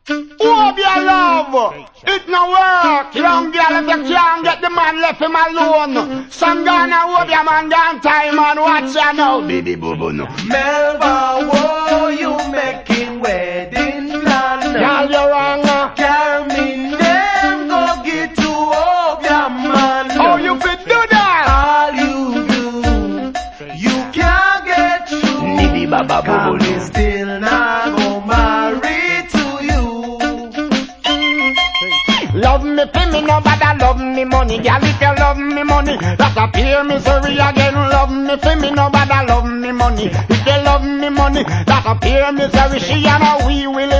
Who be a love? It no work. Young girl, if you can't get the man, left him alone. Some gonna hope your man gone time and watch ya now. Baby boo boo no. Melba, whoa, you making wedding plan. Girl, you wrong. Carry me name, go get you up your man. How you fit do that? All you do, you can't get through. Nibby baba boo Cause boo me no. still not go marry to you. Love me for me, nobody love me money. Girl, if you love me money, that appear misery again. Love me for me, nobody love me money. If you love me money, that appear misery. She and a we will